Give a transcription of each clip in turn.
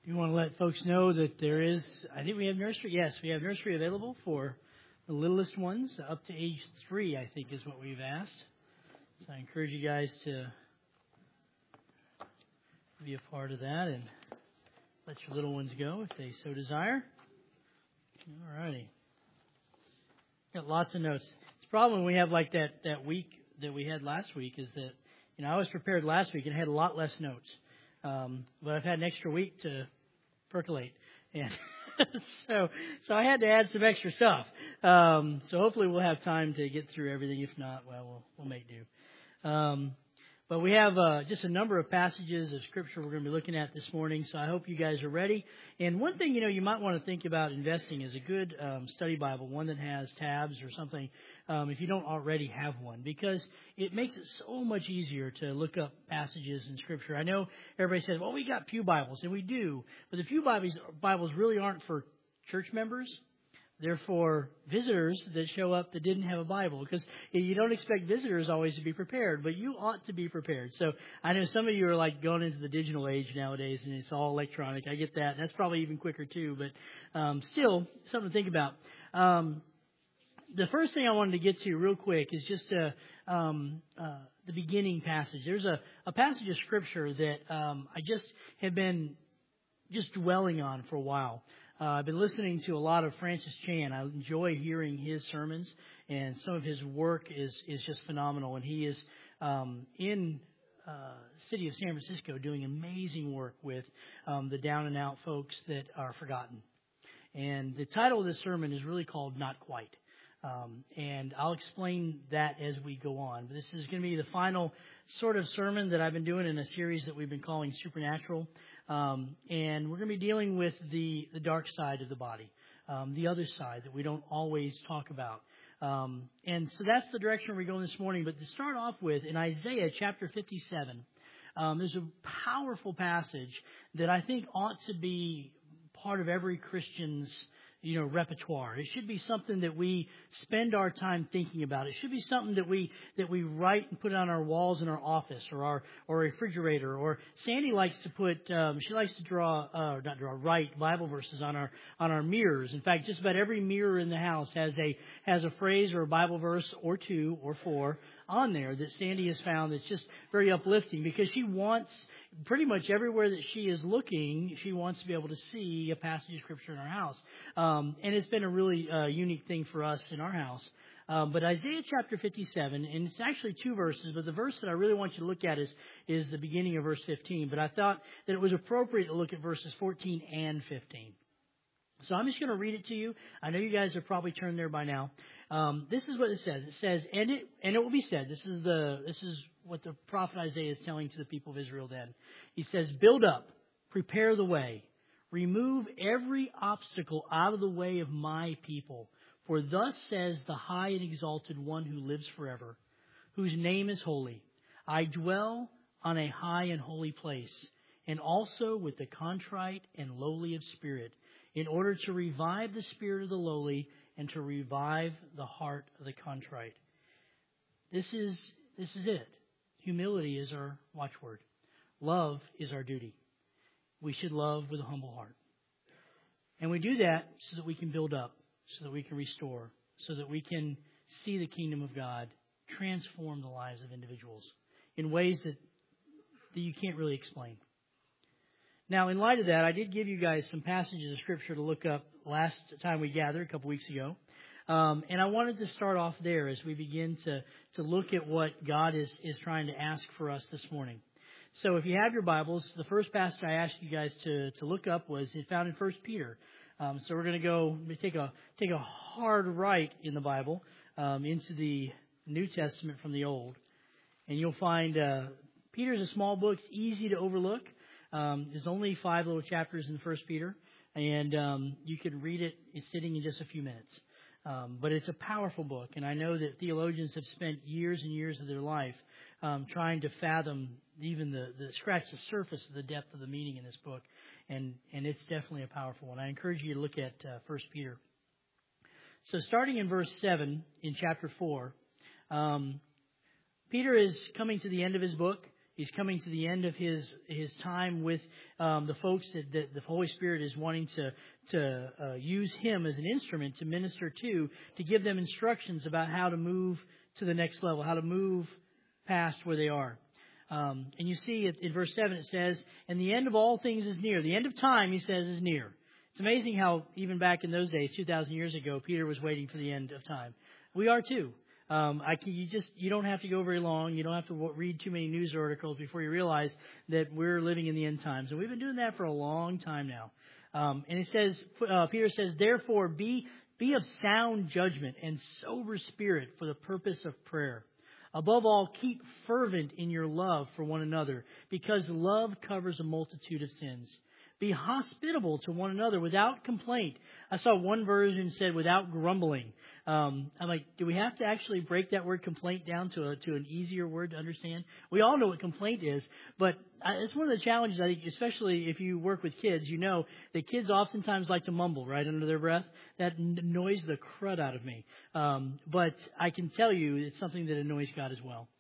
We want to let folks know that there is, I think we have nursery. Yes, we have nursery available for the littlest ones, up to age 3, I think is what we've asked. So I encourage you guys to be a part of that and let your little ones go if they so desire. All righty. Got lots of notes. The problem when we have like that week that we had last week is that, I was prepared last week and had a lot less notes. But I've had an extra week to percolate. And so I had to add some extra stuff. So hopefully we'll have time to get through everything. If not, well, we'll make do. But we have just a number of passages of Scripture we're going to be looking at this morning, so I hope you guys are ready. And one thing, you might want to think about investing is a good study Bible, one that has tabs or something, if you don't already have one, because it makes it so much easier to look up passages in Scripture. I know everybody says, well, we got pew Bibles, and we do, but the pew Bibles really aren't for church members. They're for visitors that show up that didn't have a Bible, because you don't expect visitors always to be prepared, but you ought to be prepared. So I know some of you are like going into the digital age nowadays, and it's all electronic. I get that. That's probably even quicker too, but still something to think about. The first thing I wanted to get to real quick is just the beginning passage. There's a passage of Scripture that I just have been just dwelling on for a while. I've been listening to a lot of Francis Chan. I enjoy hearing his sermons, and some of his work is just phenomenal. And he is in the city of San Francisco doing amazing work with the down and out folks that are forgotten. And the title of this sermon is really called Not Quite. And I'll explain that as we go on. But this is going to be the final sort of sermon that I've been doing in a series that we've been calling Supernatural. And we're going to be dealing with the dark side of the body, the other side that we don't always talk about. And so that's the direction we're going this morning. But to start off with, in Isaiah chapter 57, there's a powerful passage that I think ought to be part of every Christian's repertoire. It should be something that we spend our time thinking about. It should be something that we write and put on our walls in our office or our refrigerator. Or Sandy likes to she likes to write Bible verses on our mirrors. In fact, just about every mirror in the house has a phrase or a Bible verse or 2 or 4 on there that Sandy has found that's just very uplifting, because she wants, pretty much everywhere that she is looking, she wants to be able to see a passage of Scripture in our house. And it's been a really unique thing for us in our house. But Isaiah chapter 57, and it's actually 2 verses, but the verse that I really want you to look at is the beginning of verse 15. But I thought that it was appropriate to look at verses 14 and 15. So I'm just going to read it to you. I know you guys have probably turned there by now. This is what it says. It says, and it will be said. This is what the prophet Isaiah is telling to the people of Israel then. He says, build up, prepare the way, remove every obstacle out of the way of my people. For thus says the high and exalted one who lives forever, whose name is holy. I dwell on a high and holy place, and also with the contrite and lowly of spirit, in order to revive the spirit of the lowly and to revive the heart of the contrite. This is it. Humility is our watchword. Love is our duty. We should love with a humble heart. And we do that so that we can build up, so that we can restore, so that we can see the kingdom of God transform the lives of individuals in ways that you can't really explain. Now, in light of that, I did give you guys some passages of Scripture to look up last time we gathered, a couple weeks ago. And I wanted to start off there as we begin to look at what God is trying to ask for us this morning. So if you have your Bibles, the first passage I asked you guys to look up was found in 1 Peter. So we're going to take a hard right in the Bible into the New Testament from the Old. And you'll find Peter's a small book. It's easy to overlook. There's only 5 little chapters in 1 Peter, and you can read it sitting in just a few minutes. But it's a powerful book, and I know that theologians have spent years and years of their life trying to fathom even scratch the surface of the depth of the meaning in this book, and it's definitely a powerful one. I encourage you to look at 1 Peter. So starting in verse 7 in chapter 4, Peter is coming to the end of his book. He's coming to the end of his time with the folks that the Holy Spirit is wanting to use him as an instrument to minister to give them instructions about how to move to the next level, how to move past where they are. And you see in verse 7 it says, and the end of all things is near. The end of time, he says, is near. It's amazing how even back in those days, 2,000 years ago, Peter was waiting for the end of time. We are too. You don't have to go very long. You don't have to read too many news articles before you realize that we're living in the end times. And we've been doing that for a long time now. And it says, Peter says, therefore be of sound judgment and sober spirit for the purpose of prayer. Above all, keep fervent in your love for one another, because love covers a multitude of sins. Be hospitable to one another without complaint. I saw one version said without grumbling. I'm like, do we have to actually break that word complaint down to an easier word to understand? We all know what complaint is, but it's one of the challenges, I think, especially if you work with kids. You know that kids oftentimes like to mumble right under their breath. That annoys the crud out of me. But I can tell you it's something that annoys God as well.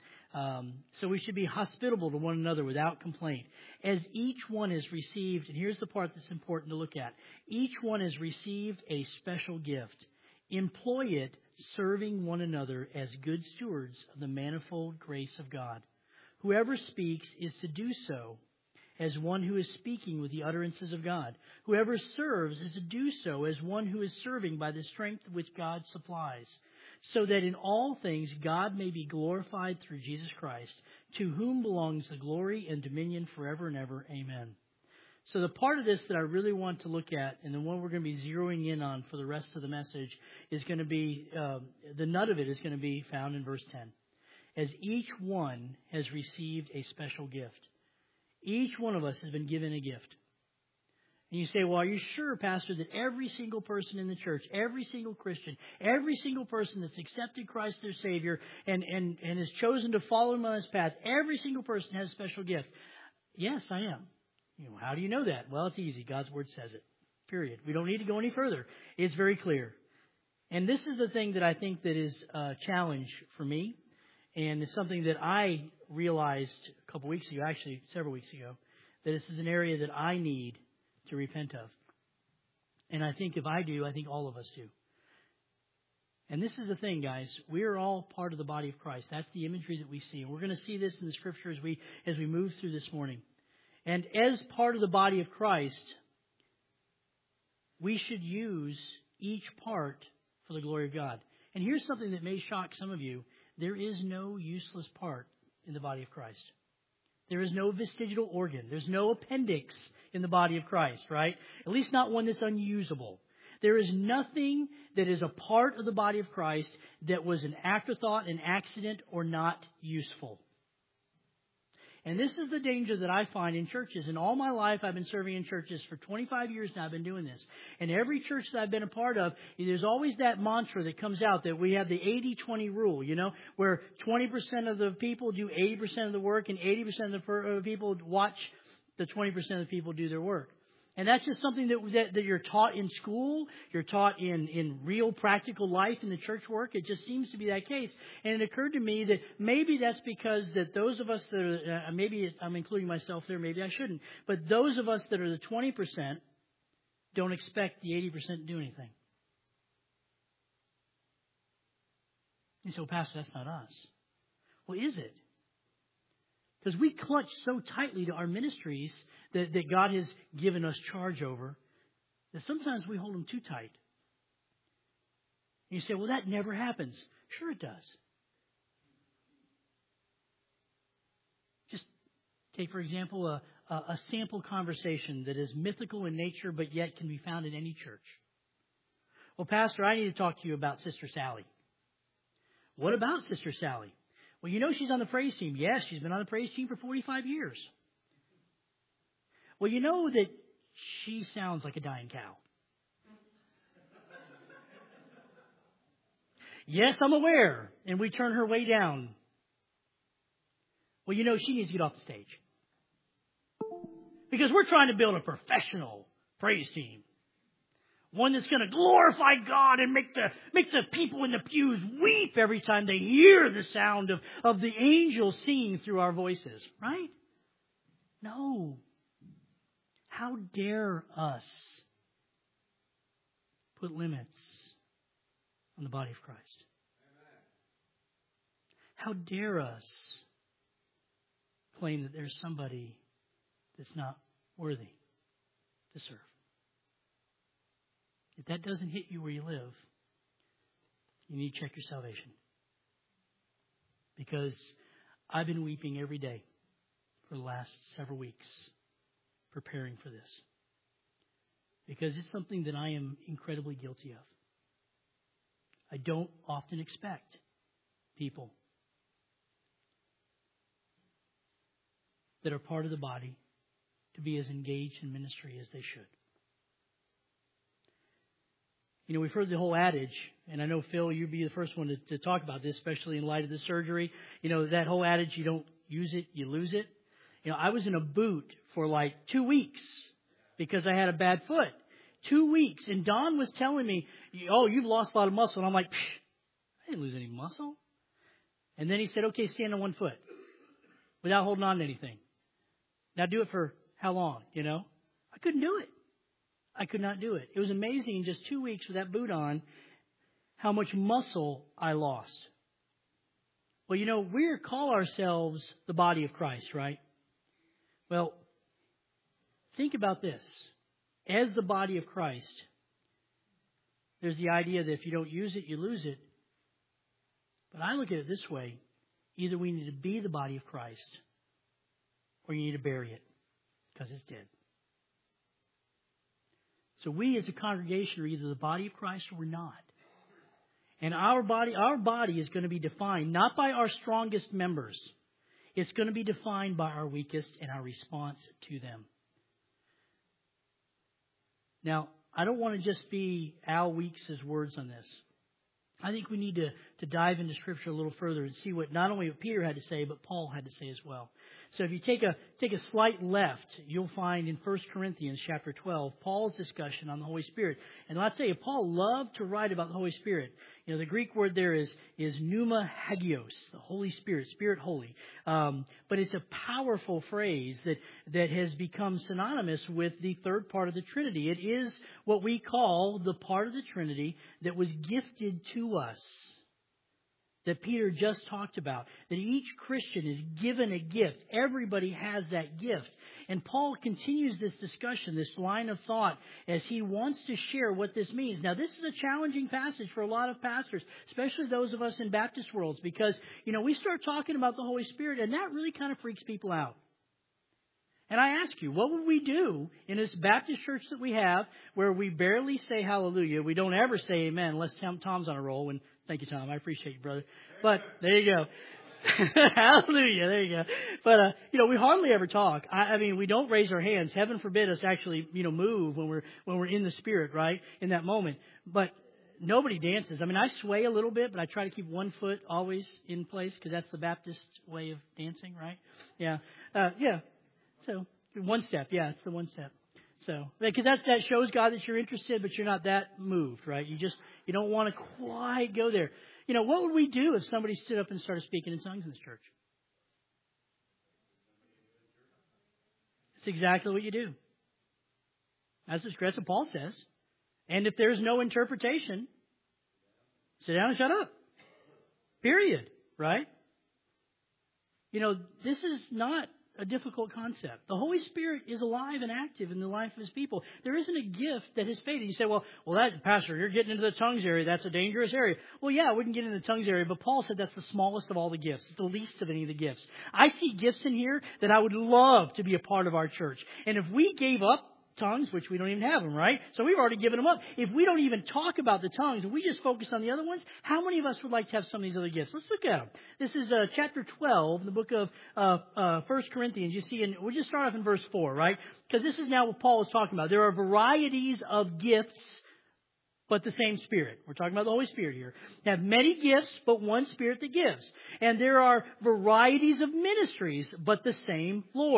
So we should be hospitable to one another without complaint. As each one has received, and here's the part that's important to look at, each one has received a special gift. Employ it serving one another as good stewards of the manifold grace of God. Whoever speaks is to do so as one who is speaking with the utterances of God. Whoever serves is to do so as one who is serving by the strength which God supplies, so that in all things God may be glorified through Jesus Christ, to whom belongs the glory and dominion forever and ever. Amen. So the part of this that I really want to look at, and the one we're going to be zeroing in on for the rest of the message, is going to be, the nut of it is going to be found in verse 10. As each one has received a special gift. Each one of us has been given a gift. And you say, well, are you sure, Pastor, that every single person in the church, every single Christian, every single person that's accepted Christ their Savior and has chosen to follow Him on His path, every single person has a special gift? Yes, I am. How do you know that? Well, it's easy. God's Word says it. Period. We don't need to go any further. It's very clear. And this is the thing that I think that is a challenge for me. And it's something that I realized a couple weeks ago, actually several weeks ago, that this is an area that I need to repent of. And I think if I do, I think all of us do. And this is the thing, guys. We are all part of the body of Christ. That's the imagery that we see. And we're going to see this in the Scripture as we move through this morning. And as part of the body of Christ, we should use each part for the glory of God. And here's something that may shock some of you. There is no useless part in the body of Christ. There is no vestigial organ. There's no appendix in the body of Christ, right? At least not one that's unusable. There is nothing that is a part of the body of Christ that was an afterthought, an accident, or not useful. And this is the danger that I find in churches. In all my life, I've been serving in churches for 25 years now. I've been doing this. And every church that I've been a part of, there's always that mantra that comes out that we have the 80-20 rule, where 20% of the people do 80% of the work and 80% of the people watch the 20% of the people do their work. And that's just something that you're taught in school, you're taught in real practical life in the church work. It just seems to be that case. And it occurred to me that maybe that's because that those of us that are, maybe I'm including myself there, maybe I shouldn't, but those of us that are the 20% don't expect the 80% to do anything. And so, Pastor, that's not us. Well, is it? Because we clutch so tightly to our ministries that God has given us charge over that sometimes we hold them too tight. And you say, well, that never happens. Sure it does. Just take, for example, a sample conversation that is mythical in nature but yet can be found in any church. Well, Pastor, I need to talk to you about Sister Sally. What about Sister Sally? Well, she's on the praise team. Yes, she's been on the praise team for 45 years. Well, you know that she sounds like a dying cow. Yes, I'm aware. And we turn her way down. Well, she needs to get off the stage. Because we're trying to build a professional praise team. One that's going to glorify God and make the people in the pews weep every time they hear the sound of the angels singing through our voices. Right? No. How dare us put limits on the body of Christ? How dare us claim that there's somebody that's not worthy to serve? If that doesn't hit you where you live, you need to check your salvation. Because I've been weeping every day for the last several weeks preparing for this. Because it's something that I am incredibly guilty of. I don't often expect people that are part of the body to be as engaged in ministry as they should. You know, we've heard the whole adage, and I know, Phil, you'd be the first one to talk about this, especially in light of the surgery. You know, that whole adage, you don't use it, you lose it. You know, I was in a boot for like 2 weeks because I had a bad foot. 2 weeks. And Don was telling me, oh, you've lost a lot of muscle. And I'm like, I didn't lose any muscle. And then he said, okay, stand on one foot without holding on to anything. Now do it for how long, you know? I couldn't do it. I could not do it. It was amazing in just 2 weeks with that boot on how much muscle I lost. Well, you know, we call ourselves the body of Christ, right? Well, think about this. As the body of Christ, there's the idea that if you don't use it, you lose it. But I look at it this way. Either we need to be the body of Christ or you need to bury it because it's dead. So we as a congregation are either the body of Christ or we're not. And our body is going to be defined not by our strongest members. It's going to be defined by our weakest and our response to them. Now, I don't want to just be Al Weeks' words on this. I think we need to dive into Scripture a little further and see what not only what Peter had to say, but Paul had to say as well. So if you take a slight left, you'll find in 1 Corinthians chapter 12, Paul's discussion on the Holy Spirit. And I'll tell you, Paul loved to write about the Holy Spirit. You know, the Greek word there is pneuma hagios, the Holy Spirit, Spirit holy. But it's a powerful phrase that has become synonymous with the third part of the Trinity. It is what we call the part of the Trinity that was gifted to us, that Peter just talked about, that each Christian is given a gift. Everybody has that gift. And Paul continues this discussion, this line of thought, as he wants to share what this means. Now, this is a challenging passage for a lot of pastors, especially those of us in Baptist worlds, because, you know, we start talking about the Holy Spirit, and that really kind of freaks people out. And I ask you, what would we do in this Baptist church that we have where we barely say hallelujah? We don't ever say amen unless Tom's on a roll. And thank you, Tom. I appreciate you, brother. But there you go. Hallelujah. There you go. But, you know, we hardly ever talk. I mean, we don't raise our hands. Heaven forbid us actually, you know, move when we're in the Spirit, right? In that moment. But nobody dances. I mean, I sway a little bit, but I try to keep one foot always in place because that's the Baptist way of dancing, right? Yeah. Yeah. So one step. Yeah, it's the one step. So, because that shows God that you're interested, but you're not that moved, right? You don't want to quite go there. You know, what would we do if somebody stood up and started speaking in tongues in this church? It's exactly what you do. That's what Paul says. And if there's no interpretation, sit down and shut up. Period. Right? You know, this is not a difficult concept. The Holy Spirit is alive and active in the life of His people. There isn't a gift that has faded. You say, well, that, Pastor, you're getting into the tongues area. That's a dangerous area. Well, yeah, we can get into the tongues area, but Paul said that's the smallest of all the gifts. It's the least of any of the gifts. I see gifts in here that I would love to be a part of our church. And if we gave up tongues, which we don't even have them, right? So we've already given them up. If we don't even talk about the tongues and we just focus on the other ones, how many of us would like to have some of these other gifts? Let's look at them. This is chapter 12, the book of 1 Corinthians. You see, and we'll just start off in verse 4, right? Because this is now what Paul is talking about. There are varieties of gifts, but the same Spirit. We're talking about the Holy Spirit here. They have many gifts, but one Spirit that gives. And there are varieties of ministries, but the same Lord.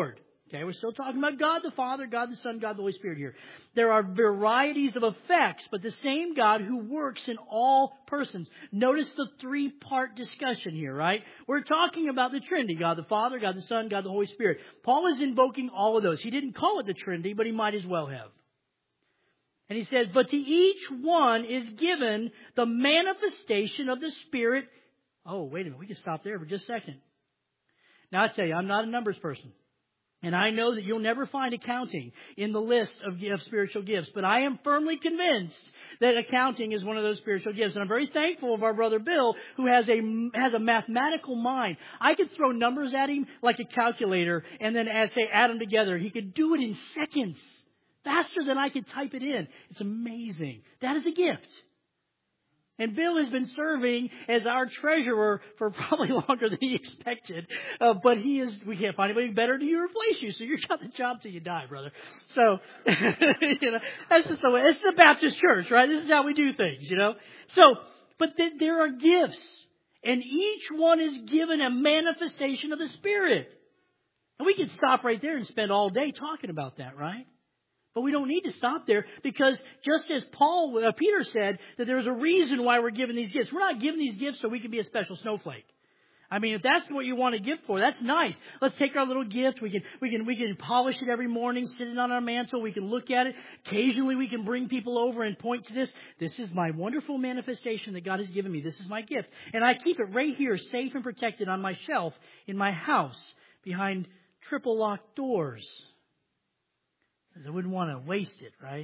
Okay, we're still talking about God the Father, God the Son, God the Holy Spirit here. There are varieties of effects, but the same God who works in all persons. Notice the three-part discussion here, right? We're talking about the Trinity, God the Father, God the Son, God the Holy Spirit. Paul is invoking all of those. He didn't call it the Trinity, but he might as well have. And he says, but to each one is given the manifestation of the Spirit. Oh, wait a minute. We can stop there for just a second. Now, I tell you, I'm not a numbers person. And I know that you'll never find accounting in the list of spiritual gifts. But I am firmly convinced that accounting is one of those spiritual gifts. And I'm very thankful of our brother Bill, who has a mathematical mind. I could throw numbers at him like a calculator and then add them together. He could do it in seconds, faster than I could type it in. It's amazing. That is a gift. And Bill has been serving as our treasurer for probably longer than he expected. But we can't find anybody better to replace you. So you've got the job till you die, brother. So, that's just the way. It's the Baptist church, right? This is how we do things, So, but there are gifts. And each one is given a manifestation of the Spirit. And we could stop right there and spend all day talking about that, right? But we don't need to stop there, because just as Peter said that there's a reason why we're given these gifts. We're not given these gifts so we can be a special snowflake. I mean, if that's what you want a gift for, that's nice. Let's take our little gift. We can polish it every morning, sit it on our mantle. We can look at it. Occasionally we can bring people over and point to this. This is my wonderful manifestation that God has given me. This is my gift. And I keep it right here, safe and protected on my shelf in my house behind triple locked doors. Because I wouldn't want to waste it, right?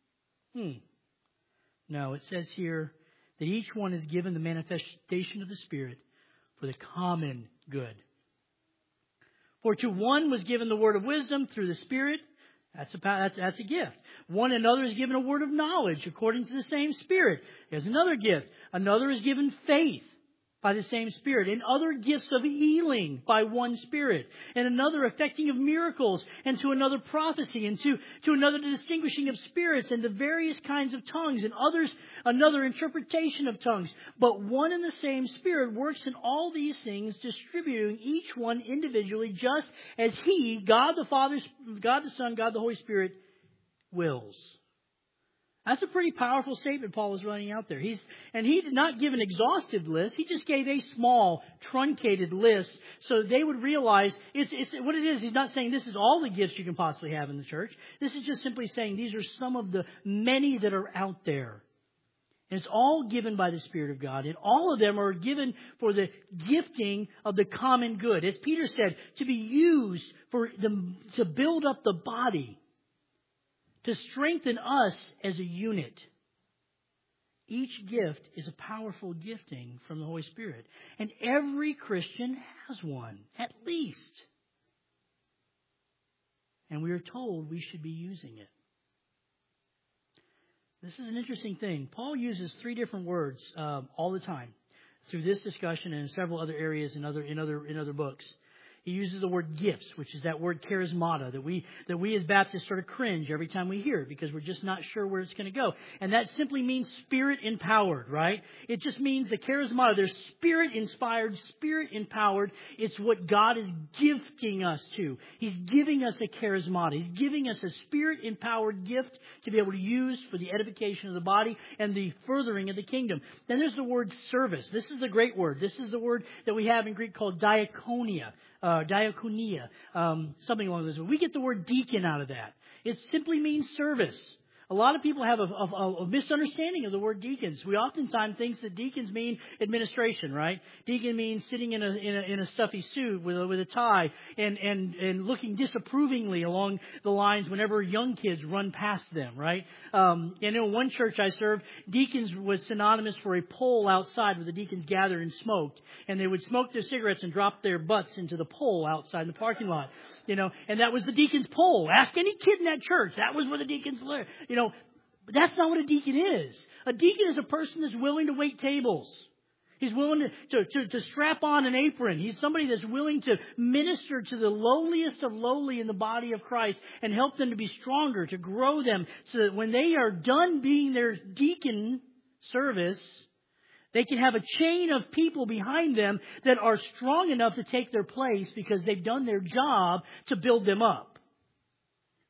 No, it says here that each one is given the manifestation of the Spirit for the common good. For to one was given the word of wisdom through the Spirit. That's a gift. One another is given a word of knowledge according to the same Spirit. There's another gift. Another is given faith by the same Spirit, and other gifts of healing by one Spirit, and another effecting of miracles, and to another prophecy, and to another the distinguishing of spirits, and the various kinds of tongues, and others another interpretation of tongues. But one and the same Spirit works in all these things, distributing each one individually, just as He, God the Father, God the Son, God the Holy Spirit, wills. That's a pretty powerful statement Paul is running out there. He did not give an exhaustive list. He just gave a small, truncated list so they would realize it's what it is. He's not saying this is all the gifts you can possibly have in the church. This is just simply saying these are some of the many that are out there. And it's all given by the Spirit of God. And all of them are given for the gifting of the common good. As Peter said, to be used to build up the body, to strengthen us as a unit. Each gift is a powerful gifting from the Holy Spirit. And every Christian has one, at least. And we are told we should be using it. This is an interesting thing. Paul uses 3 different words all the time through this discussion and in several other areas in other books. He uses the word gifts, which is that word charismata, that we as Baptists sort of cringe every time we hear it because we're just not sure where it's going to go. And that simply means spirit empowered, right? It just means the charismata. They're spirit inspired, spirit empowered. It's what God is gifting us to. He's giving us a charismata. He's giving us a spirit empowered gift to be able to use for the edification of the body and the furthering of the kingdom. Then there's the word service. This is the great word. This is the word that we have in Greek called diakonia. Something along those lines. We get the word deacon out of that. It simply means service. A lot of people have a misunderstanding of the word deacons. We oftentimes think that deacons mean administration, right? Deacon means sitting in a stuffy suit with a tie and looking disapprovingly along the lines whenever young kids run past them, right? In one church I served, deacons was synonymous for a pole outside where the deacons gathered and smoked, and they would smoke their cigarettes and drop their butts into the pole outside in the parking lot, and that was the deacon's pole. Ask any kid in that church. That was where the deacons lived, But that's not what a deacon is. A deacon is a person that's willing to wait tables. He's willing to strap on an apron. He's somebody that's willing to minister to the lowliest of lowly in the body of Christ and help them to be stronger, to grow them so that when they are done being their deacon service, they can have a chain of people behind them that are strong enough to take their place because they've done their job to build them up.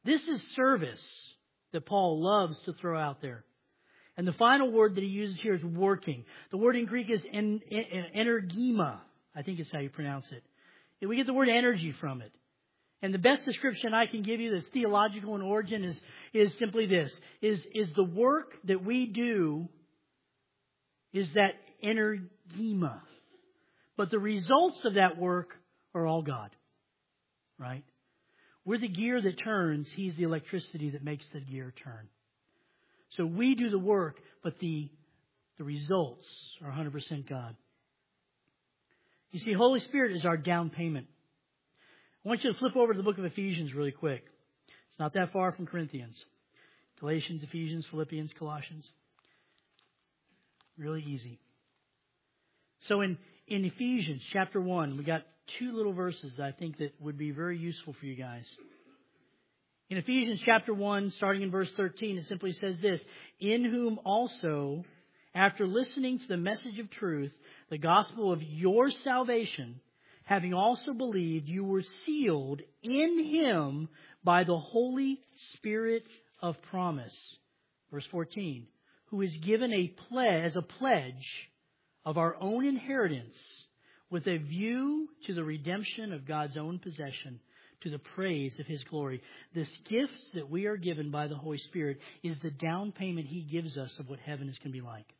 This is service that Paul loves to throw out there. And the final word that he uses here is working. The word in Greek is energema. I think it's how you pronounce it. And we get the word energy from it. And the best description I can give you that's theological in origin is simply this. Is the work that we do is that energema. But the results of that work are all God. Right? We're the gear that turns. He's the electricity that makes the gear turn. So we do the work, but the results are 100% God. You see, Holy Spirit is our down payment. I want you to flip over to the book of Ephesians really quick. It's not that far from Corinthians. Galatians, Ephesians, Philippians, Colossians. Really easy. So in Ephesians chapter 1, we got 2 little verses that I think that would be very useful for you guys. In Ephesians chapter 1, starting in verse 13, it simply says this, in whom also, after listening to the message of truth, the gospel of your salvation, having also believed, you were sealed in Him by the Holy Spirit of promise. Verse 14, who is given as a pledge of our own inheritance with a view to the redemption of God's own possession, to the praise of His glory. This gift that we are given by the Holy Spirit is the down payment He gives us of what heaven is going to be like.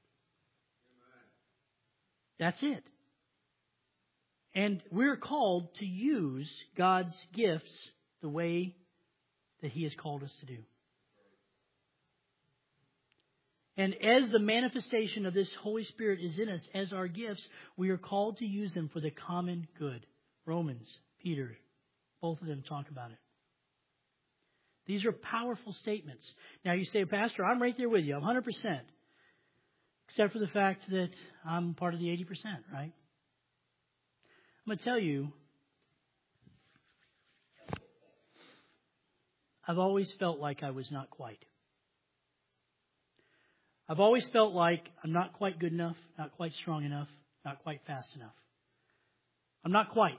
That's it. And we're called to use God's gifts the way that He has called us to do. And as the manifestation of this Holy Spirit is in us as our gifts, we are called to use them for the common good. Romans, Peter, both of them talk about it. These are powerful statements. Now you say, Pastor, I'm right there with you. I'm 100%. Except for the fact that I'm part of the 80%, right? I'm going to tell you, I've always felt like I was not quite. I've always felt like I'm not quite good enough, not quite strong enough, not quite fast enough. I'm not quite.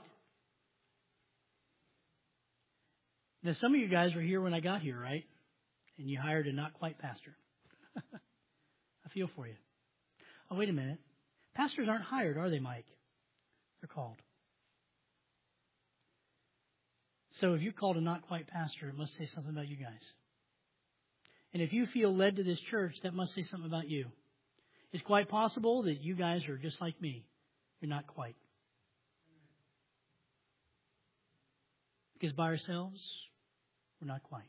Now, some of you guys were here when I got here, right? And you hired a not quite pastor. I feel for you. Oh, wait a minute. Pastors aren't hired, are they, Mike? They're called. So if you're called a not quite pastor, it must say something about you guys. And if you feel led to this church, that must say something about you. It's quite possible that you guys are just like me. You're not quite. Because by ourselves, we're not quite.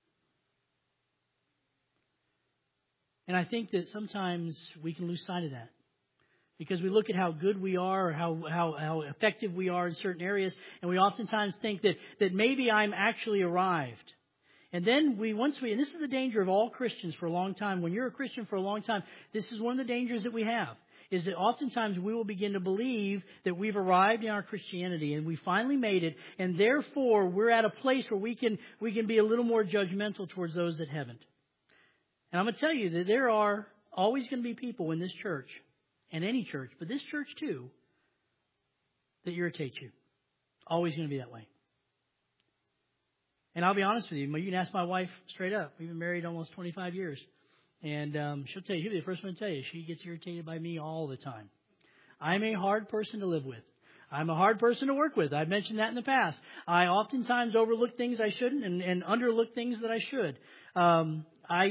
And I think that sometimes we can lose sight of that. Because we look at how good we are or how effective we are in certain areas, and we oftentimes think that maybe I'm actually arrived. And then and this is the danger of all Christians for a long time. When you're a Christian for a long time, this is one of the dangers that we have, is that oftentimes we will begin to believe that we've arrived in our Christianity and we finally made it, and therefore we're at a place where we can be a little more judgmental towards those that haven't. And I'm going to tell you that there are always going to be people in this church, and any church, but this church too, that irritate you. Always going to be that way. And I'll be honest with you. You can ask my wife straight up. We've been married almost 25 years. And she'll be the first one to tell you. She gets irritated by me all the time. I'm a hard person to live with. I'm a hard person to work with. I've mentioned that in the past. I oftentimes overlook things I shouldn't and underlook things that I should. I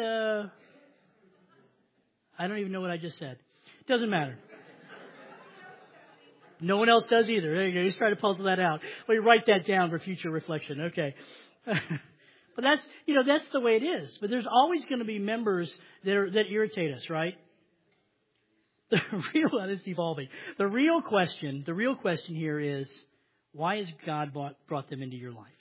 don't even know what I just said. It doesn't matter. No one else does either. There you go. Just try to puzzle that out. Well, you write that down for future reflection. Okay. But that's the way it is. But there's always going to be members that irritate us, right? It's evolving. The real question here is, why has God brought them into your life?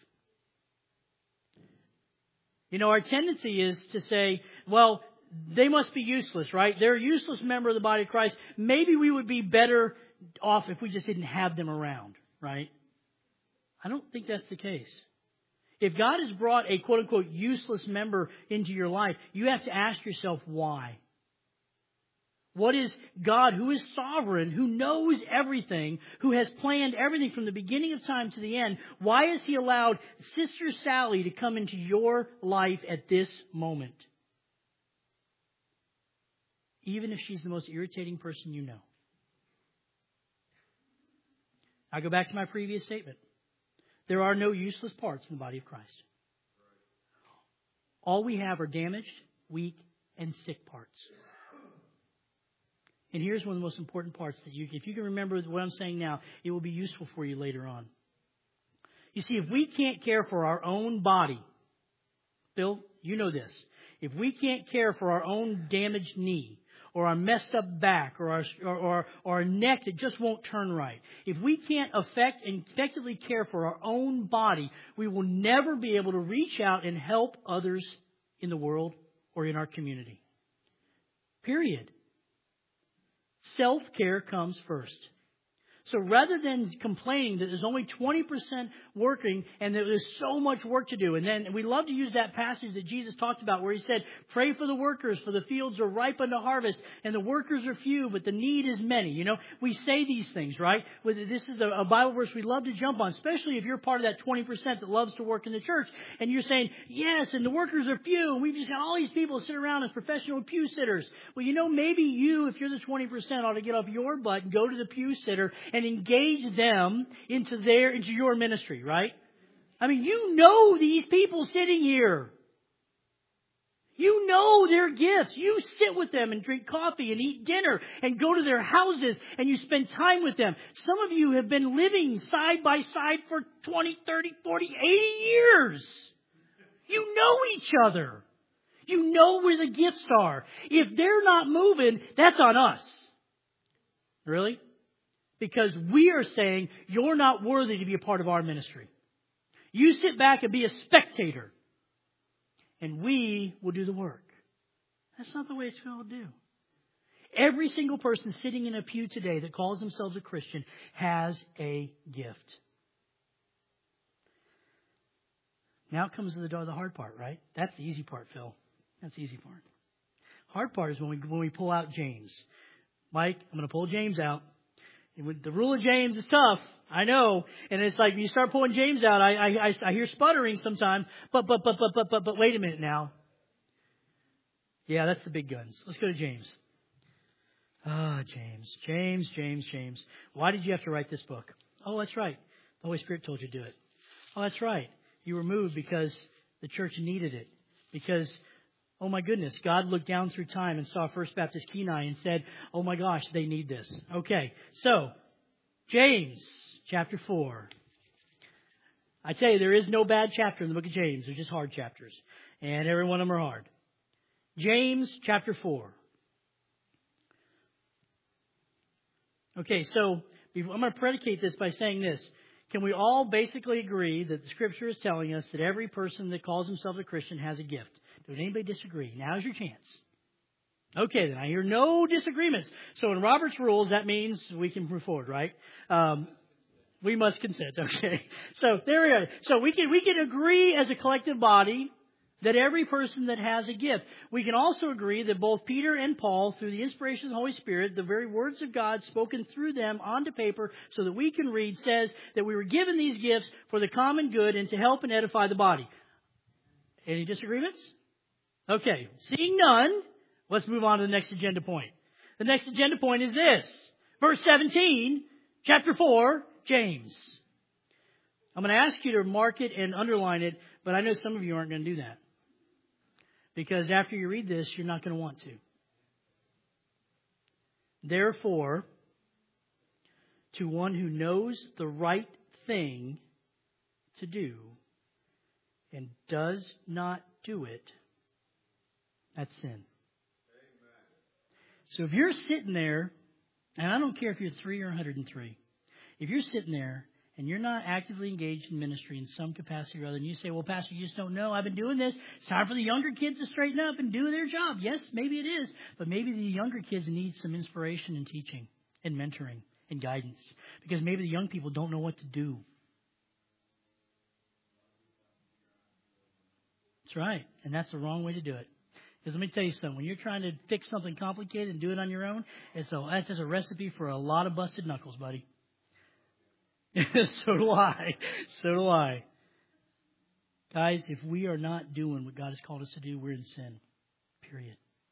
Our tendency is to say, well, they must be useless, right? They're a useless member of the body of Christ. Maybe we would be better off if we just didn't have them around, right? I don't think that's the case. If God has brought a quote-unquote useless member into your life, you have to ask yourself why. What is God, who is sovereign, who knows everything, who has planned everything from the beginning of time to the end? Why has He allowed Sister Sally to come into your life at this moment? Even if she's the most irritating person you know. I go back to my previous statement. There are no useless parts in the body of Christ. All we have are damaged, weak, and sick parts. And here's one of the most important parts that if you can remember what I'm saying now, it will be useful for you later on. You see, if we can't care for our own body, Bill, you know this. If we can't care for our own damaged knee, or our messed up back, or our neck that just won't turn right, if we can't effectively care for our own body, we will never be able to reach out and help others in the world or in our community. Period. Self-care comes first. So rather than complaining that there's only 20% working and that there's so much work to do, and then we love to use that passage that Jesus talked about where He said, pray for the workers, for the fields are ripe unto harvest, and the workers are few, but the need is many. You know, we say these things, right? This is a Bible verse we love to jump on, especially if you're part of that 20% that loves to work in the church, and you're saying, yes, and the workers are few, and we've just got all these people sit around as professional pew sitters. Well, you know, maybe you, if you're the 20%, ought to get off your butt and go to the pew sitter and engage them into your ministry, right? I mean, you know these people sitting here. You know their gifts. You sit with them and drink coffee and eat dinner and go to their houses and you spend time with them. Some of you have been living side by side for 20, 30, 40, 80 years. You know each other. You know where the gifts are. If they're not moving, that's on us. Really? Because we are saying, you're not worthy to be a part of our ministry. You sit back and be a spectator. And we will do the work. That's not the way it's going to do. Every single person sitting in a pew today that calls themselves a Christian has a gift. Now comes the hard part, right? That's the easy part, Phil. That's the easy part. Hard part is when we pull out James. Mike, I'm going to pull James out. The rule of James is tough, I know, and it's like when you start pulling James out, I hear sputtering sometimes. But wait a minute now. Yeah, that's the big guns. Let's go to James. James. Why did you have to write this book? Oh, that's right. The Holy Spirit told you to do it. Oh, that's right. You were moved because the church needed it. Because, oh my goodness, God looked down through time and saw First Baptist Kenai and said, oh my gosh, they need this. Okay, so, James, chapter 4. I tell you, there is no bad chapter in the book of James. They're just hard chapters. And every one of them are hard. James, chapter 4. Okay, so I'm going to predicate this by saying this. Can we all basically agree that the Scripture is telling us that every person that calls himself a Christian has a gift? Does anybody disagree? Now's your chance. Okay, then I hear no disagreements. So in Robert's rules, that means we can move forward, right? We must consent. Okay. So there we are. So we can agree as a collective body that every person that has a gift. We can also agree that both Peter and Paul, through the inspiration of the Holy Spirit, the very words of God spoken through them onto paper so that we can read, says that we were given these gifts for the common good and to help and edify the body. Any disagreements? Okay. Seeing none, let's move on to the next agenda point. The next agenda point is this. Verse 17, chapter 4, James. I'm going to ask you to mark it and underline it, but I know some of you aren't going to do that. Because after you read this, you're not going to want to. Therefore, to one who knows the right thing to do and does not do it, that's sin. Amen. So if you're sitting there, and I don't care if you're 3 or 103, if you're sitting there and you're not actively engaged in ministry in some capacity or other, and you say, well, Pastor, you just don't know. I've been doing this. It's time for the younger kids to straighten up and do their job. Yes, maybe it is. But maybe the younger kids need some inspiration and teaching and mentoring and guidance. Because maybe the young people don't know what to do. That's right. And that's the wrong way to do it. Because let me tell you something. When you're trying to fix something complicated and do it on your own, that's just a recipe for a lot of busted knuckles, buddy. So do I. So do I. Guys, if we are not doing what God has called us to do, we're in sin. Period.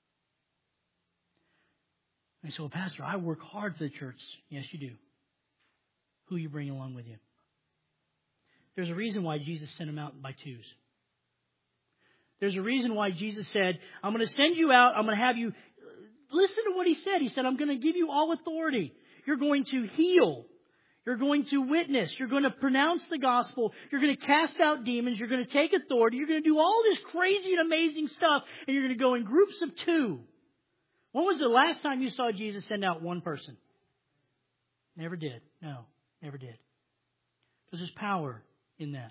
And so, Pastor, I work hard for the church. Yes, you do. Who you bring along with you? There's a reason why Jesus sent them out by twos. There's a reason why Jesus said, I'm going to send you out. I'm going to have you listen to what He said. He said, I'm going to give you all authority. You're going to heal. You're going to witness. You're going to pronounce the gospel. You're going to cast out demons. You're going to take authority. You're going to do all this crazy and amazing stuff. And you're going to go in groups of 2. When was the last time you saw Jesus send out one person? Never did. No, never did. Because there's power in that.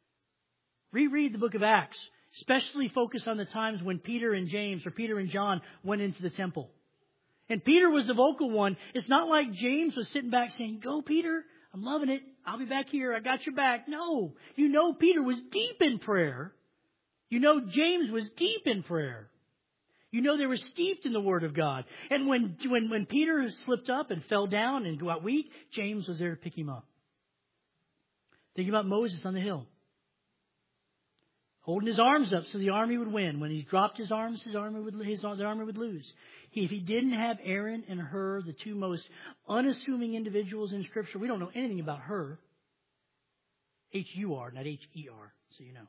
Reread the book of Acts. Especially focus on the times when Peter and James or Peter and John went into the temple. And Peter was the vocal one. It's not like James was sitting back saying, go, Peter. I'm loving it. I'll be back here. I got your back. No. You know Peter was deep in prayer. You know James was deep in prayer. You know they were steeped in the Word of God. And when Peter slipped up and fell down and got weak, James was there to pick him up. Think about Moses on the hill. Holding his arms up so the army would win. When he dropped his arms, the army would lose. If he didn't have Aaron and Hur, the 2 most unassuming individuals in Scripture, we don't know anything about Hur. H-U-R, not H-E-R, so you know.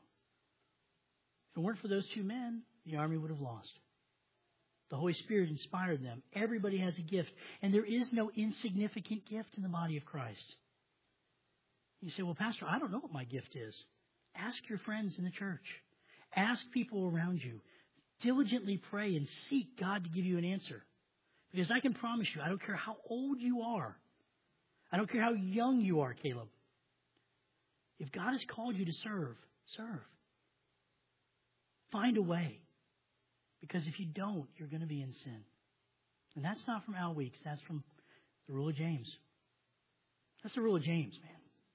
If it weren't for those 2 men, the army would have lost. The Holy Spirit inspired them. Everybody has a gift. And there is no insignificant gift in the body of Christ. You say, well, Pastor, I don't know what my gift is. Ask your friends in the church. Ask people around you. Diligently pray and seek God to give you an answer. Because I can promise you, I don't care how old you are. I don't care how young you are, Caleb. If God has called you to serve, serve. Find a way. Because if you don't, you're going to be in sin. And that's not from Al Weeks. That's from the rule of James. That's the rule of James, man.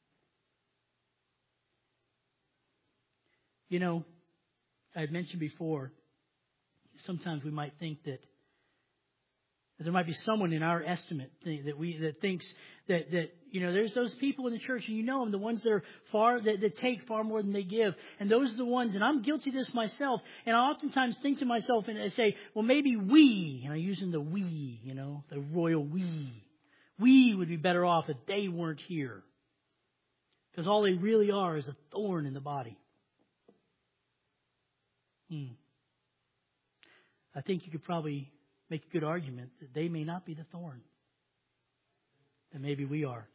You know, I had mentioned before, sometimes we might think that there might be someone in our estimate that thinks that you know, there's those people in the church, and you know them, the ones that are that take far more than they give, and those are the ones, and I'm guilty of this myself, and I oftentimes think to myself and I say, well, maybe we, and I'm using the we, you know, the royal we would be better off if they weren't here, because all they really are is a thorn in the body. I think you could probably make a good argument that they may not be the thorn. That maybe we are.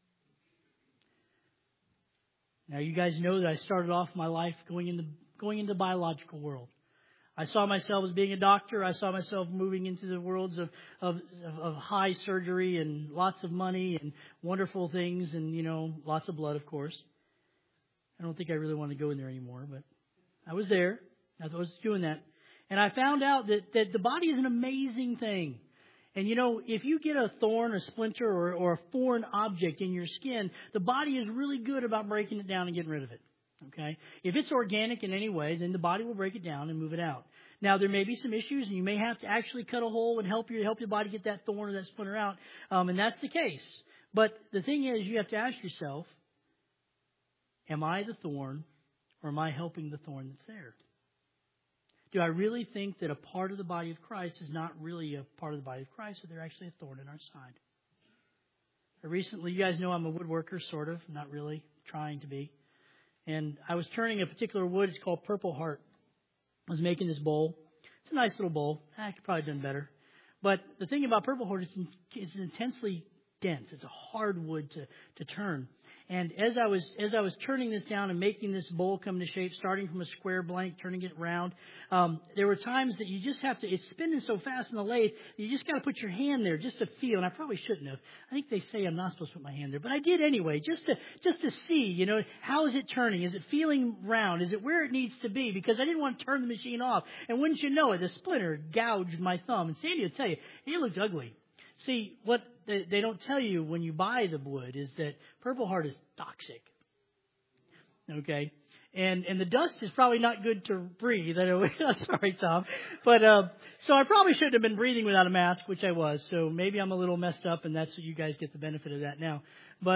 Now, you guys know that I started off my life going into the biological world. I saw myself as being a doctor. I saw myself moving into the worlds of high surgery and lots of money and wonderful things and, you know, lots of blood, of course. I don't think I really want to go in there anymore, but I was there. I was doing that. And I found out that the body is an amazing thing. And, you know, if you get a thorn, a splinter, or a foreign object in your skin, the body is really good about breaking it down and getting rid of it. Okay? If it's organic in any way, then the body will break it down and move it out. Now, there may be some issues, and you may have to actually cut a hole and help your body get that thorn or that splinter out. And that's the case. But the thing is, you have to ask yourself, am I the thorn, or am I helping the thorn that's there? Do I really think that a part of the body of Christ is not really a part of the body of Christ, or they're actually a thorn in our side? Recently, you guys know I'm a woodworker, sort of, not really, trying to be. And I was turning a particular wood. It's called Purple Heart. I was making this bowl. It's a nice little bowl. I could probably have done better. But the thing about Purple Heart is it's intensely dense. It's a hard wood to turn. And as I was turning this down and making this bowl come to shape, starting from a square blank, turning it round, there were times that you just have to, it's spinning so fast in the lathe, you just got to put your hand there just to feel. And I probably shouldn't have. I think they say I'm not supposed to put my hand there, but I did anyway, just to see, you know, how is it turning? Is it feeling round? Is it where it needs to be? Because I didn't want to turn the machine off. And wouldn't you know it, the splinter gouged my thumb. And Sandy will tell you, it looked ugly. See, what they don't tell you when you buy the wood is that Purple Heart is toxic. Okay? And the dust is probably not good to breathe. I know, I'm sorry, Tom. But, so I probably shouldn't have been breathing without a mask, which I was. So maybe I'm a little messed up, and that's what you guys get the benefit of that now.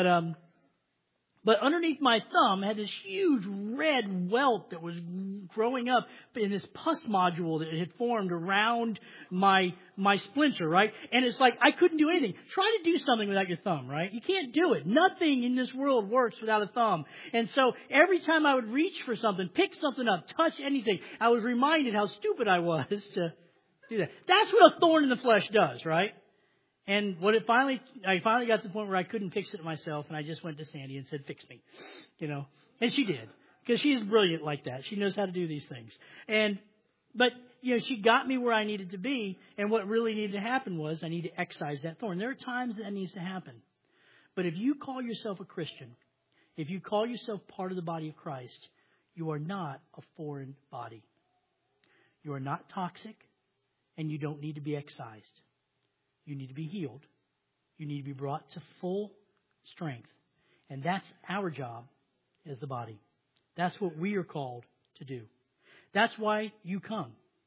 But underneath my thumb had this huge red welt that was growing up in this pus module that had formed around my splinter, right? And it's like I couldn't do anything. Try to do something without your thumb, right? You can't do it. Nothing in this world works without a thumb. And so every time I would reach for something, pick something up, touch anything, I was reminded how stupid I was to do that. That's what a thorn in the flesh does, right? And I finally got to the point where I couldn't fix it myself, and I just went to Sandy and said, "Fix me," and she did, because she's brilliant like that. She knows how to do these things. But she got me where I needed to be, and what really needed to happen was I need to excise that thorn. There are times that needs to happen, but if you call yourself a Christian, if you call yourself part of the body of Christ, you are not a foreign body. You are not toxic, and you don't need to be excised. You need to be healed. You need to be brought to full strength. And that's our job as the body. That's what we are called to do. That's why you come.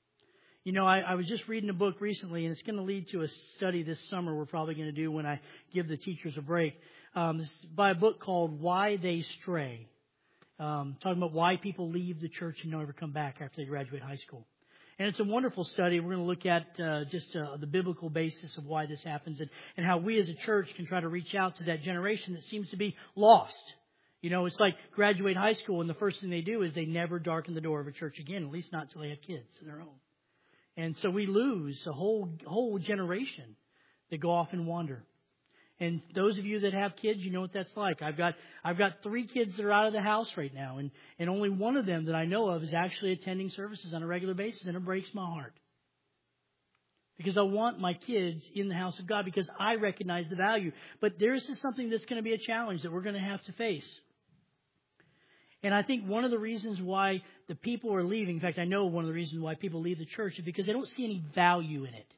I was just reading a book recently, and it's going to lead to a study this summer we're probably going to do when I give the teachers a break. This is by a book called Why They Stray. Talking about why people leave the church and never come back after they graduate high school. And it's a wonderful study. We're going to look at the biblical basis of why this happens and how we as a church can try to reach out to that generation that seems to be lost. It's like graduate high school, and the first thing they do is they never darken the door of a church again, at least not until they have kids of their own. And so we lose a whole generation that go off and wander. And those of you that have kids, you know what that's like. I've got 3 kids that are out of the house right now, and only one of them that I know of is actually attending services on a regular basis, and it breaks my heart. Because I want my kids in the house of God, because I recognize the value. But there is something that's going to be a challenge that we're going to have to face. And I think one of the reasons why the people are leaving, in fact, I know one of the reasons why people leave the church is because they don't see any value in it.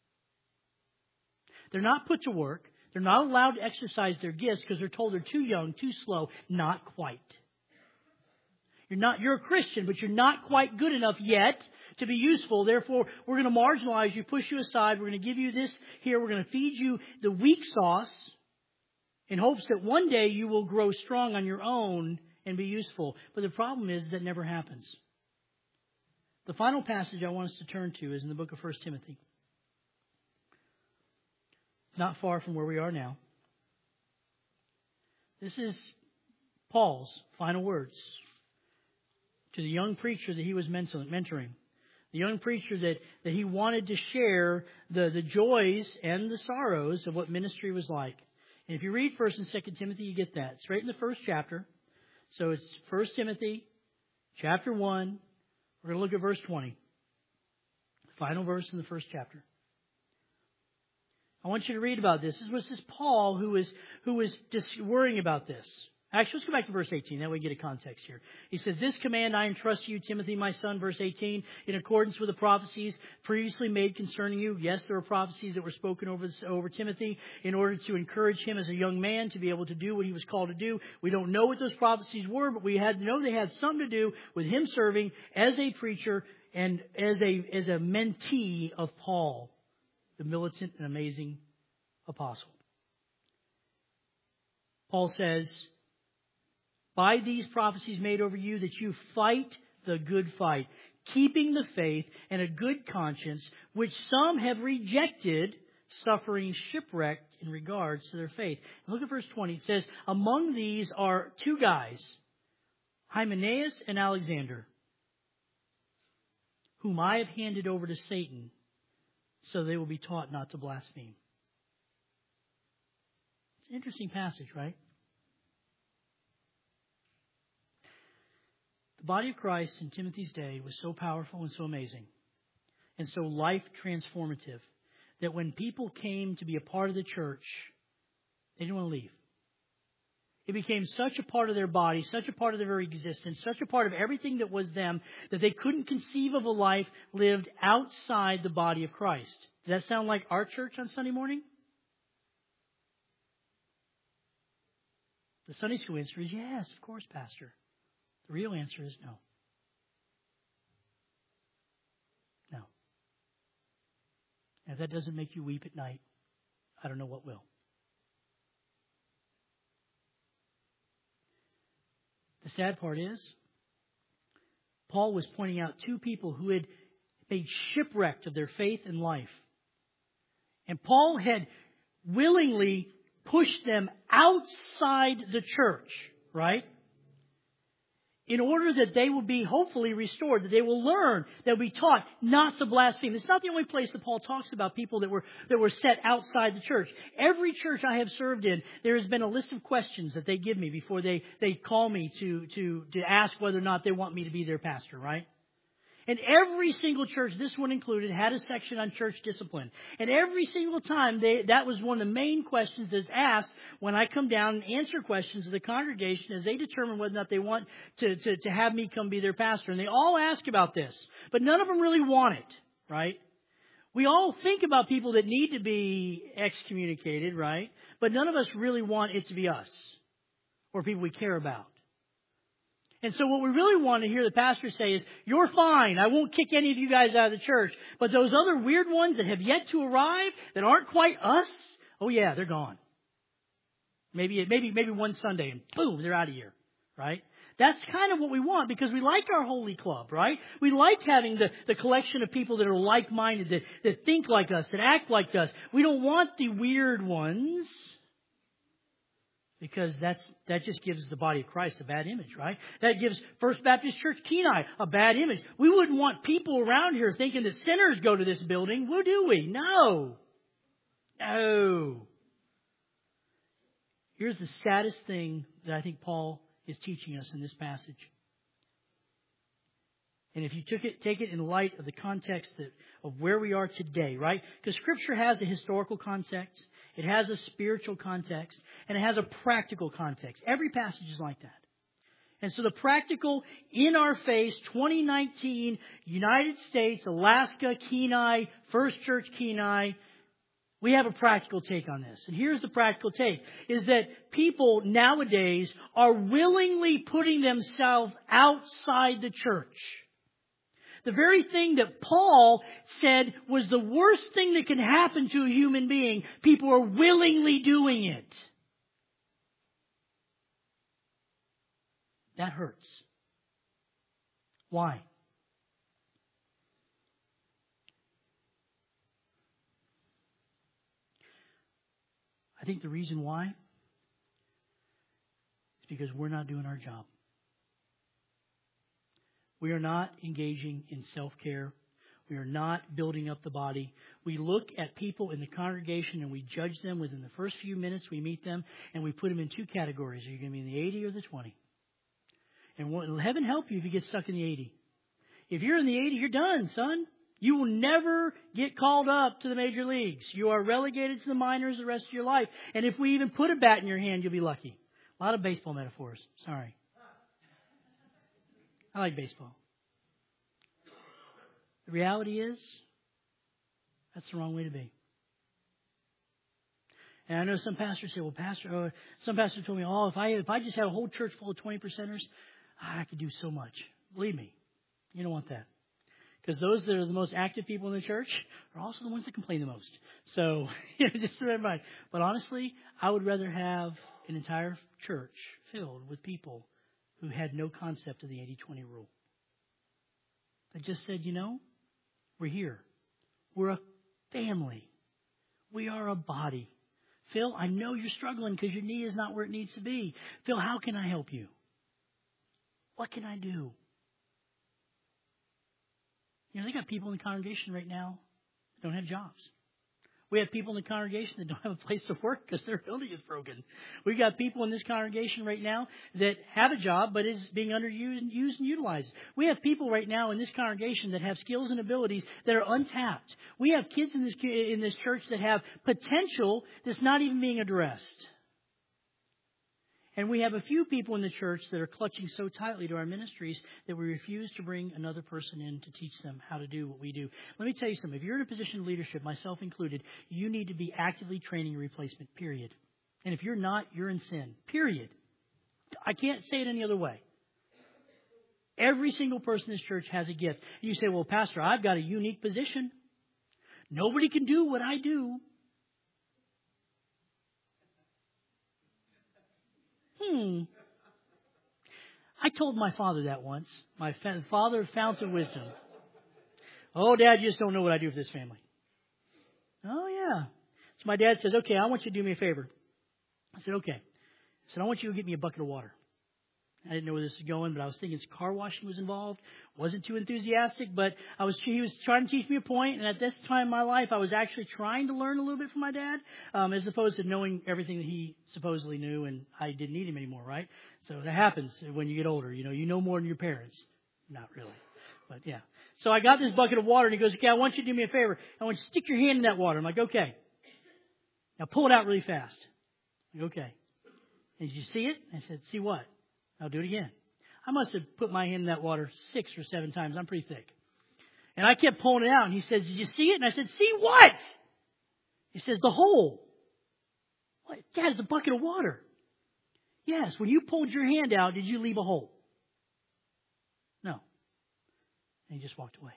They're not put to work. They're not allowed to exercise their gifts because they're told they're too young, too slow. Not quite. You're a Christian, but you're not quite good enough yet to be useful. Therefore, we're going to marginalize you, push you aside. We're going to give you this here. We're going to feed you the weak sauce in hopes that one day you will grow strong on your own and be useful. But the problem is that never happens. The final passage I want us to turn to is in the book of 1 Timothy. Not far from where we are now. This is Paul's final words to the young preacher that he was mentoring. The young preacher that he wanted to share the joys and the sorrows of what ministry was like. And if you read 1 and 2 Timothy, you get that. It's right in the first chapter. So it's 1 Timothy chapter 1. We're going to look at verse 20. Final verse in the first chapter. I want you to read about this. This is Paul who is just worrying about this. Actually, let's go back to verse 18. That way we get a context here. He says, "This command I entrust to you, Timothy, my son," verse 18, "in accordance with the prophecies previously made concerning you." Yes, there were prophecies that were spoken over Timothy in order to encourage him as a young man to be able to do what he was called to do. We don't know what those prophecies were, but we know they had something to do with him serving as a preacher and as a mentee of Paul, the militant and amazing apostle. Paul says, "By these prophecies made over you, that you fight the good fight, keeping the faith and a good conscience, which some have rejected, suffering shipwreck in regards to their faith." And look at verse 20. It says, "Among these are 2 guys, Hymenaeus and Alexander, whom I have handed over to Satan, so they will be taught not to blaspheme." It's an interesting passage, right? The body of Christ in Timothy's day was so powerful and so amazing and so life transformative that when people came to be a part of the church, they didn't want to leave. It became such a part of their body, such a part of their very existence, such a part of everything that was them, that they couldn't conceive of a life lived outside the body of Christ. Does that sound like our church on Sunday morning? The Sunday school answer is yes, of course, Pastor. The real answer is no. No. And if that doesn't make you weep at night, I don't know what will. The sad part is, Paul was pointing out two people who had made shipwreck of their faith and life. And Paul had willingly pushed them outside the church, right? In order that they will be hopefully restored, that they will learn, they'll be taught not to blaspheme. It's not the only place that Paul talks about people that were set outside the church. Every church I have served in, there has been a list of questions that they give me before they call me to ask whether or not they want me to be their pastor, right? And every single church, this one included, had a section on church discipline. And every single time, that was one of the main questions that's asked when I come down and answer questions of the congregation as they determine whether or not they want to have me come be their pastor. And they all ask about this. But none of them really want it, right? We all think about people that need to be excommunicated, right? But none of us really want it to be us or people we care about. And so what we really want to hear the pastor say is, you're fine. I won't kick any of you guys out of the church. But those other weird ones that have yet to arrive, that aren't quite us, oh yeah, they're gone. Maybe one Sunday and boom, they're out of here, right? That's kind of what we want because we like our holy club, right? We like having the collection of people that are like-minded, that think like us, that act like us. We don't want the weird ones. Because that just gives the body of Christ a bad image, right? That gives First Baptist Church Kenai a bad image. We wouldn't want people around here thinking that sinners go to this building, do we? No. Here's the saddest thing that I think Paul is teaching us in this passage. And if you take it in light of the context of where we are today, right? Because Scripture has a historical context, it has a spiritual context, and it has a practical context. Every passage is like that. And so the practical, in our face, 2019, United States, Alaska, Kenai, First Church Kenai, we have a practical take on this. And here's the practical take, is that people nowadays are willingly putting themselves outside the church. The very thing that Paul said was the worst thing that can happen to a human being, people are willingly doing it. That hurts. Why? I think the reason why is because we're not doing our job. We are not engaging in self-care. We are not building up the body. We look at people in the congregation and we judge them within the first few minutes we meet them, and we put them in two categories. Are you going to be in the 80 or the 20? And heaven help you if you get stuck in the 80. If you're in the 80, you're done, son. You will never get called up to the major leagues. You are relegated to the minors the rest of your life. And if we even put a bat in your hand, you'll be lucky. A lot of baseball metaphors. Sorry. I like baseball. The reality is, that's the wrong way to be. And I know some pastors say, well, some pastors told me, if I just had a whole church full of 20%ers, I could do so much. Believe me, you don't want that. Because those that are the most active people in the church are also the ones that complain the most. So, just keep that in mind. But honestly, I would rather have an entire church filled with people who had no concept of the 80-20 rule. That just said, we're here. We're a family. We are a body. Phil, I know you're struggling because your knee is not where it needs to be. Phil, how can I help you? What can I do? They got people in the congregation right now that don't have jobs. We have people in the congregation that don't have a place to work because their building is broken. We've got people in this congregation right now that have a job but is being underused and utilized. We have people right now in this congregation that have skills and abilities that are untapped. We have kids in this church that have potential that's not even being addressed. And we have a few people in the church that are clutching so tightly to our ministries that we refuse to bring another person in to teach them how to do what we do. Let me tell you something. If you're in a position of leadership, myself included, you need to be actively training a replacement, period. And if you're not, you're in sin, period. I can't say it any other way. Every single person in this church has a gift. You say, well, Pastor, I've got a unique position. Nobody can do what I do. I told my father that once. My father of fountain wisdom. Oh, Dad, you just don't know what I do for this family. Oh, yeah. So my dad says, okay, I want you to do me a favor. I said, okay. I said, I want you to get me a bucket of water. I didn't know where this was going, but I was thinking car washing was involved. Wasn't too enthusiastic, but he was trying to teach me a point. And at this time in my life, I was actually trying to learn a little bit from my dad, as opposed to knowing everything that he supposedly knew, and I didn't need him anymore, right? So that happens when you get older. You know more than your parents. Not really, but yeah. So I got this bucket of water, and he goes, okay, I want you to do me a favor. I want you to stick your hand in that water. I'm like, okay. Now pull it out really fast. I'm like, okay. And did you see it? I said, see what? I'll do it again. I must have put my hand in that water 6 or 7 times. I'm pretty thick. And I kept pulling it out. And he says, did you see it? And I said, see what? He says, the hole. What? Dad, it's a bucket of water. Yes. When you pulled your hand out, did you leave a hole? No. And he just walked away.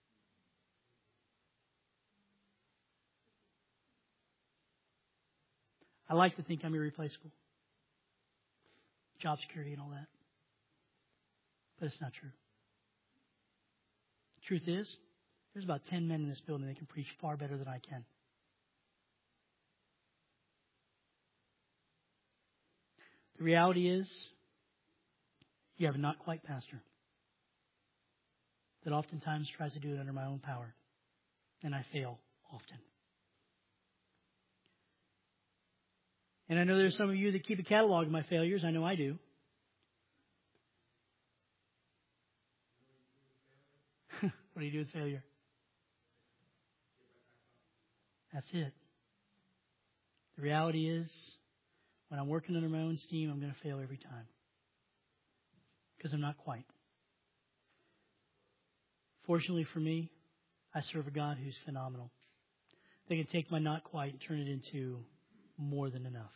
I like to think I'm irreplaceable. Job security and all that. But it's not true. The truth is, there's about 10 men in this building that can preach far better than I can. The reality is, you have a not quite pastor that oftentimes tries to do it under my own power. And I fail often. And I know there's some of you that keep a catalog of my failures. I know I do. What do you do with failure? That's it. The reality is, when I'm working under my own steam, I'm going to fail every time. Because I'm not quite. Fortunately for me, I serve a God who's phenomenal. They can take my not quite and turn it into more than enough.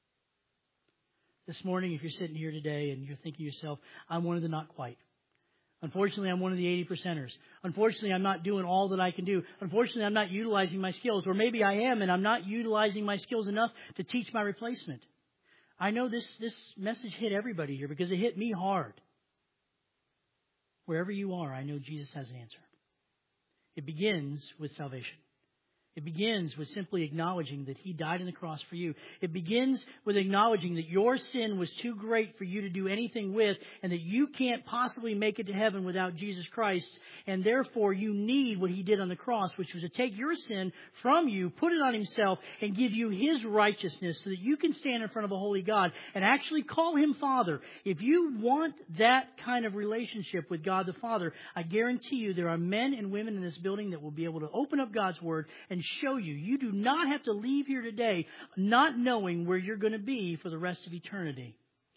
This morning, if you're sitting here today and you're thinking to yourself, I'm one of the not quite. Unfortunately, I'm one of the 80%ers. Unfortunately, I'm not doing all that I can do. Unfortunately, I'm not utilizing my skills. Or maybe I am and I'm not utilizing my skills enough to teach my replacement. I know this message hit everybody here because it hit me hard. Wherever you are, I know Jesus has an answer. It begins with salvation. It begins with simply acknowledging that He died on the cross for you. It begins with acknowledging that your sin was too great for you to do anything with, and that you can't possibly make it to heaven without Jesus Christ. And therefore, you need what He did on the cross, which was to take your sin from you, put it on Himself, and give you His righteousness so that you can stand in front of a holy God and actually call Him Father. If you want that kind of relationship with God the Father, I guarantee you there are men and women in this building that will be able to open up God's Word and show you. You do not have to leave here today not knowing where you're going to be for the rest of eternity.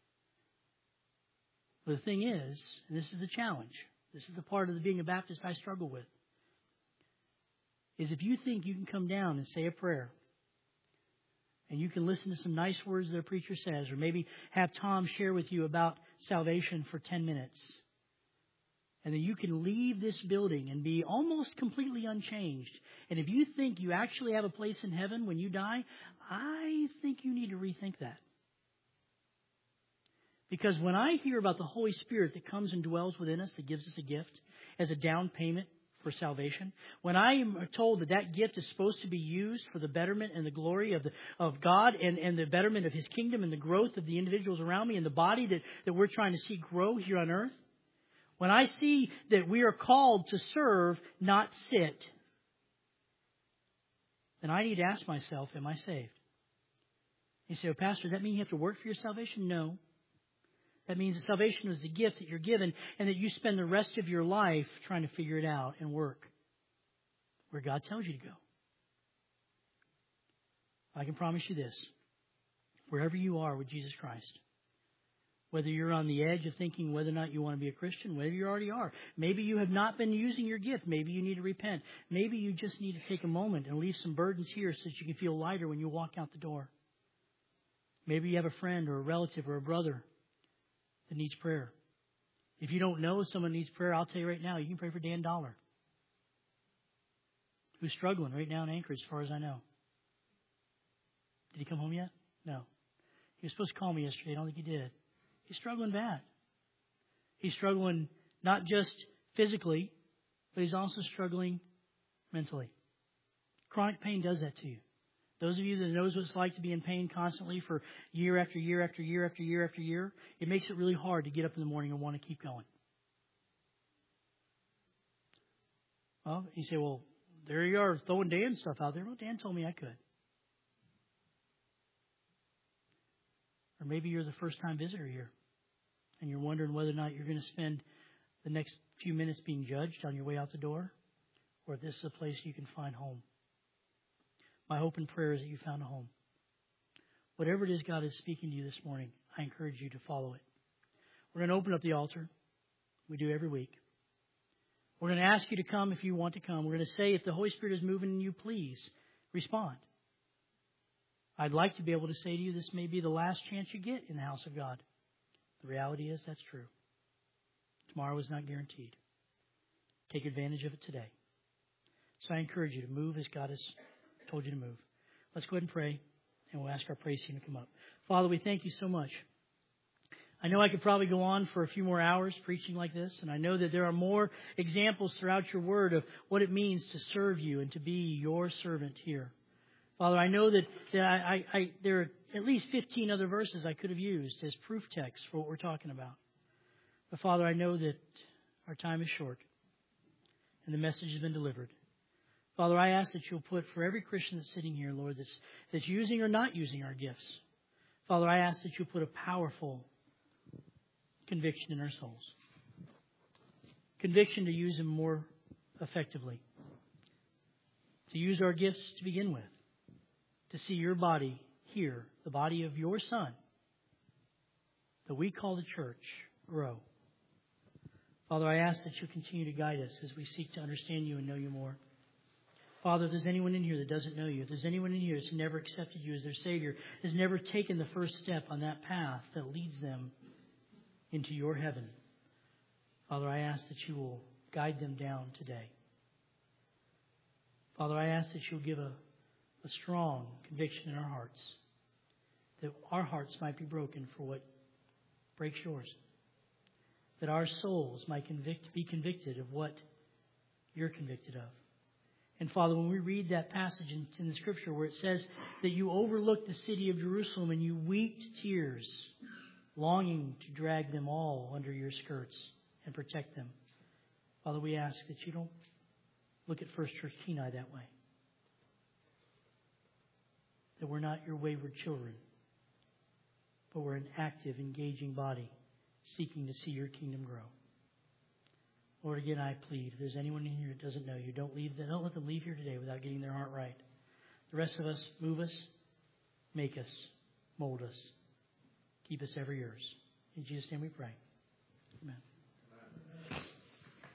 But the thing is, and this is the challenge, this is the part of the being a Baptist I struggle with, is if you think you can come down and say a prayer, and you can listen to some nice words that a preacher says, or maybe have Tom share with you about salvation for 10 minutes, and then you can leave this building and be almost completely unchanged. And if you think you actually have a place in heaven when you die, I think you need to rethink that. Because when I hear about the Holy Spirit that comes and dwells within us, that gives us a gift as a down payment for salvation, when I am told that that gift is supposed to be used for the betterment and the glory of God and the betterment of His kingdom and the growth of the individuals around me and the body that we're trying to see grow here on earth, when I see that we are called to serve, not sit, then I need to ask myself, am I saved? You say, well, Pastor, does that mean you have to work for your salvation? No. That means that salvation is the gift that you're given and that you spend the rest of your life trying to figure it out and work where God tells you to go. I can promise you this. Wherever you are with Jesus Christ, whether you're on the edge of thinking whether or not you want to be a Christian, whether you already are. Maybe you have not been using your gift. Maybe you need to repent. Maybe you just need to take a moment and leave some burdens here so that you can feel lighter when you walk out the door. Maybe you have a friend or a relative or a brother that needs prayer. If you don't know someone needs prayer, I'll tell you right now, you can pray for Dan Dollar, who's struggling right now in Anchorage, as far as I know. Did he come home yet? No. He was supposed to call me yesterday. I don't think he did. He's struggling bad. He's struggling not just physically, but he's also struggling mentally. Chronic pain does that to you. Those of you that knows what it's like to be in pain constantly for year after year after year after year after year, it makes it really hard to get up in the morning and want to keep going. Well, you say, well, there you are throwing Dan stuff out there. Well, Dan told me I could. Or maybe you're the first-time visitor here, and you're wondering whether or not you're going to spend the next few minutes being judged on your way out the door, or if this is a place you can find home. My hope and prayer is that you found a home. Whatever it is God is speaking to you this morning, I encourage you to follow it. We're going to open up the altar. We do every week. We're going to ask you to come if you want to come. We're going to say if the Holy Spirit is moving in you, please respond. I'd like to be able to say to you this may be the last chance you get in the house of God. The reality is that's true. Tomorrow is not guaranteed. Take advantage of it today. So I encourage you to move as God has told you to move. Let's go ahead and pray, and we'll ask our praise team to come up. Father, we thank you so much. I know I could probably go on for a few more hours preaching like this, and I know that there are more examples throughout your word of what it means to serve you and to be your servant here. Father, I know that there are at least 15 other verses I could have used as proof text for what we're talking about. But Father, I know that our time is short, and the message has been delivered. Father, I ask that you'll put for every Christian that's sitting here, Lord, that's using or not using our gifts. Father, I ask that you'll put a powerful conviction in our souls. Conviction to use them more effectively. To use our gifts to begin with. To see your body here, the body of your Son, that we call the church, grow. Father, I ask that you continue to guide us as we seek to understand you and know you more. Father, if there's anyone in here that doesn't know you, if there's anyone in here that's never accepted you as their Savior, has never taken the first step on that path that leads them into your heaven, Father, I ask that you will guide them down today. Father, I ask that you'll give a strong conviction in our hearts, that our hearts might be broken for what breaks yours, that our souls might be convicted of what you're convicted of. And Father, when we read that passage in the Scripture where it says that you overlooked the city of Jerusalem and you wept tears, longing to drag them all under your skirts and protect them. Father, we ask that you don't look at First Church Kenai that way. That we're not your wayward children, but we're an active, engaging body seeking to see your kingdom grow. Lord, again, I plead, if there's anyone in here that doesn't know you, don't let them leave here today without getting their heart right. The rest of us, move us, make us, mold us. Keep us ever yours. In Jesus' name we pray.